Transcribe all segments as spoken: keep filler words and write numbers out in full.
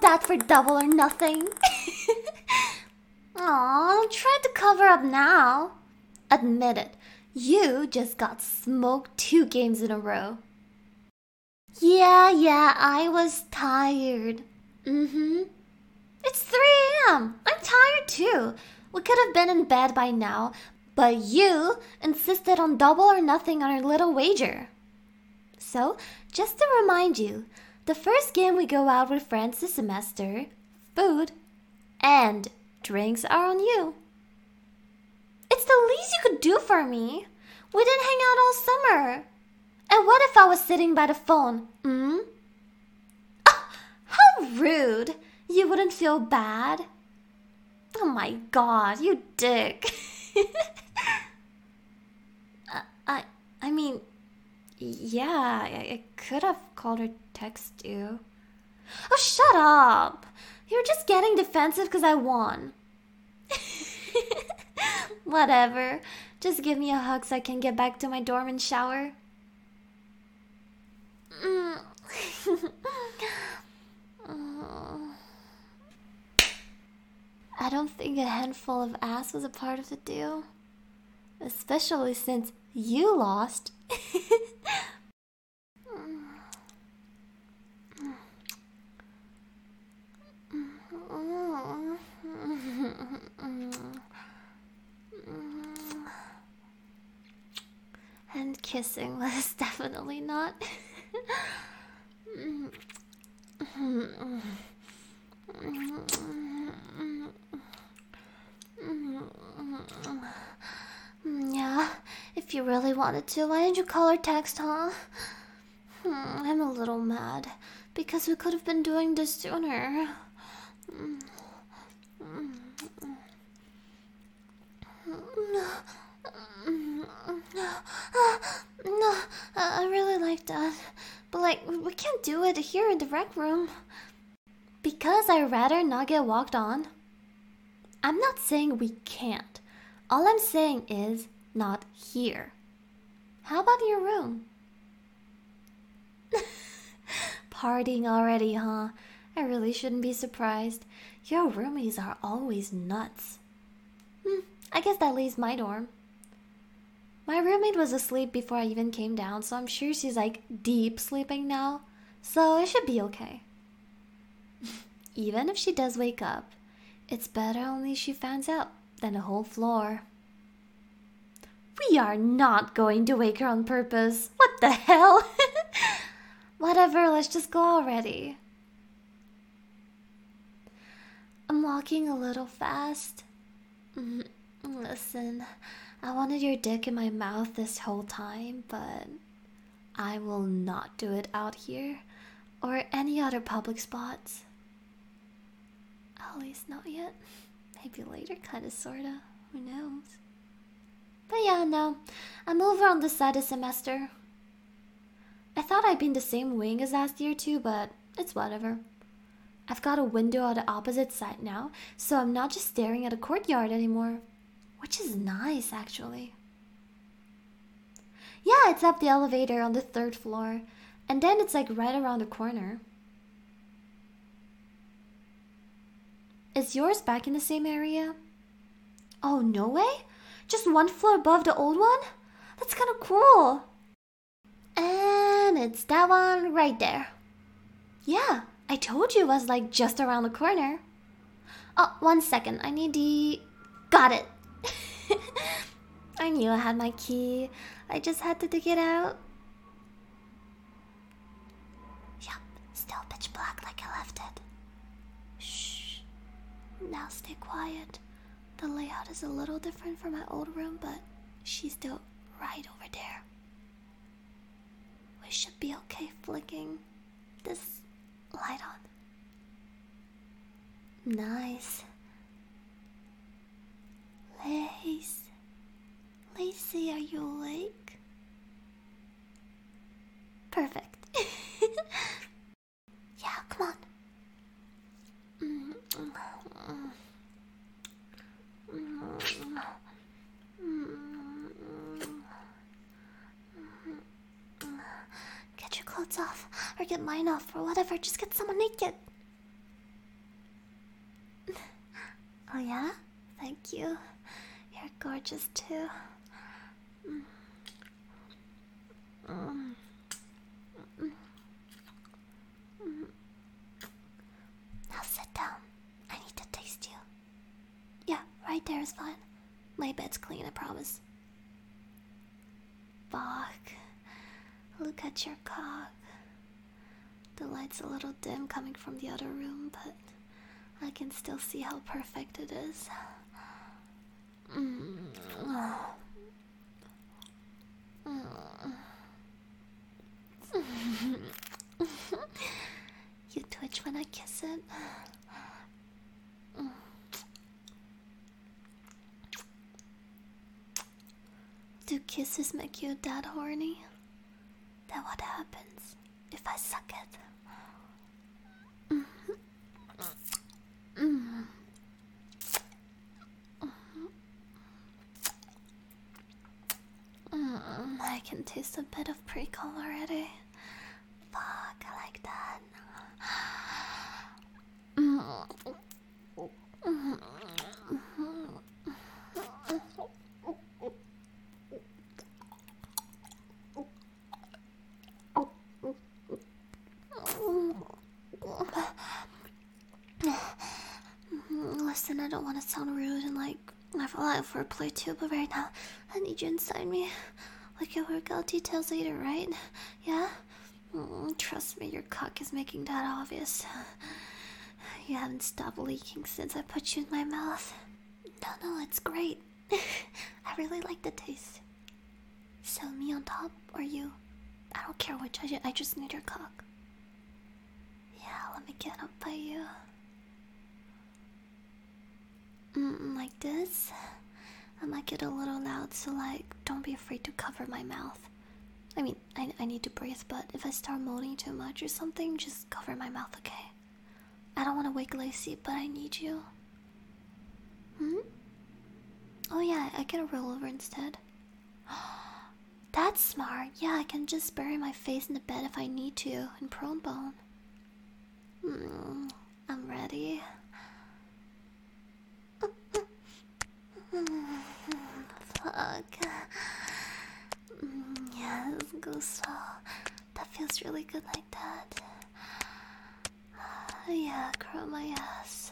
that for Double or Nothing. Aw, try to cover up now. Admit it, you just got smoked two games in a row. Yeah, yeah, I was tired. Mm-hmm. It's three a m I'm tired too. We could have been in bed by now, but you insisted on Double or Nothing on our little wager. So, just to remind you, the first game we go out with friends this semester, food and drinks are on you. It's the least you could do for me. We didn't hang out all summer. And what if I was sitting by the phone? Hmm? Oh, how rude. You wouldn't feel bad? Oh my god, you dick. uh, I I mean, yeah, I, I could have called or texted you. Oh, shut up. You're just getting defensive because I won. Whatever. Just give me a hug so I can get back to my dorm and shower. Mm. I don't think a handful of ass was a part of the deal. Especially since you lost. And kissing was definitely not. Yeah, if you really wanted to, why didn't you call or text, huh? I'm a little mad because we could have been doing this sooner. No, I really like that. But like, we can't do it here in the rec room. Because I'd rather not get walked on. I'm not saying we can't. All I'm saying is not here. How about your room? Partying already, huh? I really shouldn't be surprised. Your roomies are always nuts. Hmm, I guess that leaves my dorm. My roommate was asleep before I even came down, so I'm sure she's like deep sleeping now. So it should be okay. Even if she does wake up, it's better only she finds out than the whole floor. We are not going to wake her on purpose. What the hell? Whatever, let's just go already. I'm walking a little fast. Listen, I wanted your dick in my mouth this whole time, but I will not do it out here or any other public spots. At least not yet. Maybe later, kinda, sorta. Who knows? But yeah, no. I'm over on this side of semester. I thought I'd be in the same wing as last year too, but it's whatever. I've got a window on the opposite side now, so I'm not just staring at a courtyard anymore. Which is nice, actually. Yeah, it's up the elevator on the third floor. And then it's like right around the corner. Is yours back in the same area? Oh, no way? Just one floor above the old one? That's kind of cool. And it's that one right there. Yeah, I told you it was like just around the corner. Oh, one second. I need the... Got it. I knew I had my key. I just had to dig it out. Yep, still pitch black like I left it. Shh. Now stay quiet. The layout is a little different from my old room, but she's still right over there. We should be okay flicking this light on. Nice. Lace. Lacey, are you awake? Perfect. Yeah, come on. Get your clothes off, or get mine off, or whatever. Just get someone naked. Oh yeah? Thank you. You're gorgeous too. Mm. Mm. Mm. Mm. Now sit down. I need to taste you. Yeah, right there is fine. My bed's clean, I promise. Fuck. Look at your cock. The light's a little dim coming from the other room, but I can still see how perfect it is. Mm. Mm. You twitch when I kiss it. Mm. Do kisses make you that horny? Then what happens if I suck it? Mm. Mm. Mm. I can taste a bit of pre-cum already. Fuck, I like that. Mm. Mm. Listen, I don't want to sound rude and like I have a lot of wordplay too, but right now I need you inside me. Like your workout details later, right? Yeah? Mm, trust me, your cock is making that obvious. You haven't stopped leaking since I put you in my mouth. No, no, it's great. I really like the taste. So me on top or you? I don't care which, I, ju I just need your cock. Yeah, let me get up by you. Mm, like this? I might get a little loud, so like, don't be afraid to cover my mouth. I mean, I, I need to breathe, but if I start moaning too much or something, just cover my mouth, okay? I don't want to wake Lacey, but I need you. Hmm? Oh yeah, I can roll over instead. That's smart. Yeah, I can just bury my face in the bed if I need to, in prone bone. Hmm, I'm ready. Fuck. Yeah, this goes so. That feels really good like that. Yeah, curl my ass.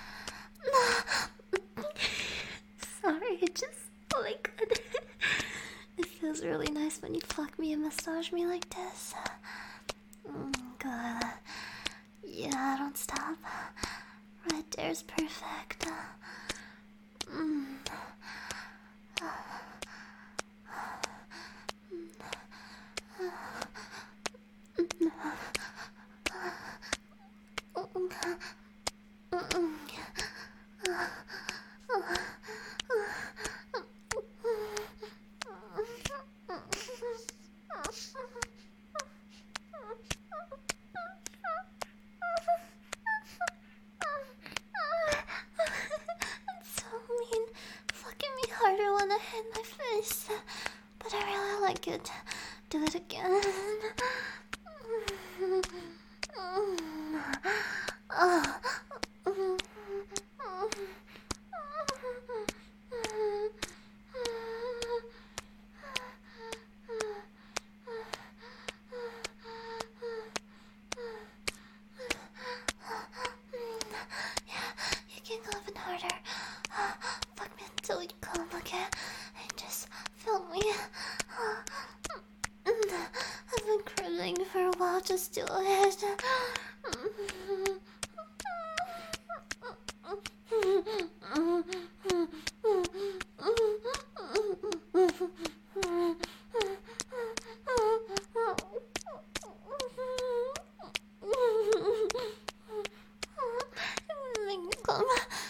Sorry, it just. Oh my god. It feels really nice when you fuck me and massage me like this. Mm, good. Yeah, don't stop. Right there's perfect. Mm. So mean, fucking me harder when I hit my face, but I really like it. Do it again. You can go even harder. Fuck me until you come, okay? And just feel me. I've been craving for a while, just do it. Make me come.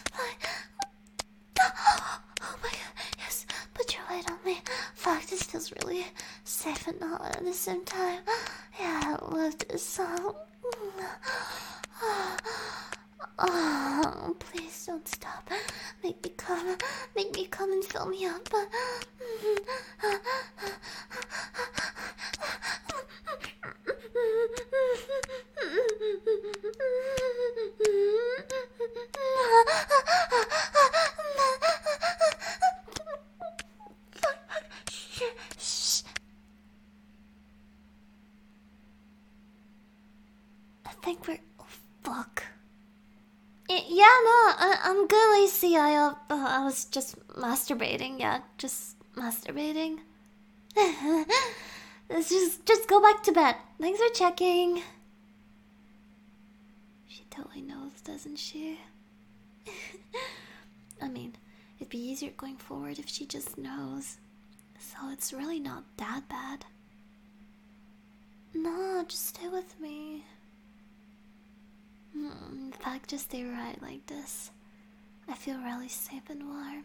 Oh my god, yes, put your weight on me. Fuck, this feels really safe and hot at the same time. Yeah, I love this song. Oh, please don't stop. Make me come. Make me come and fill me up. think we're. Oh, fuck. Y- yeah, no, I- I'm good, Lacey. I, uh, uh, I was just masturbating. Yeah, just masturbating. Let's just, just go back to bed. Thanks for checking. She totally knows, doesn't she? I mean, it'd be easier going forward if she just knows. So it's really not that bad. No, just stay with me. Mm, in fact, just stay right like this. I feel really safe and warm.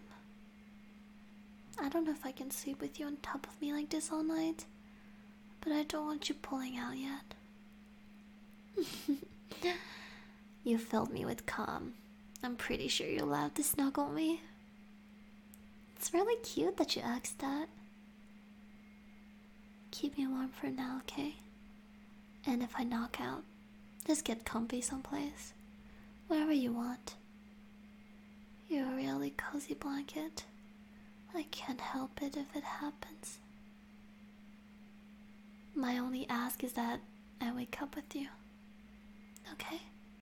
I don't know if I can sleep with you on top of me like this all night, but I don't want you pulling out yet. You filled me with calm. I'm pretty sure you're allowed to snuggle me. It's really cute that you asked that. Keep me warm for now, okay? And if I knock out, just get comfy someplace. Wherever you want. You're a really cozy blanket. I can't help it if it happens. My only ask is that I wake up with you. Okay?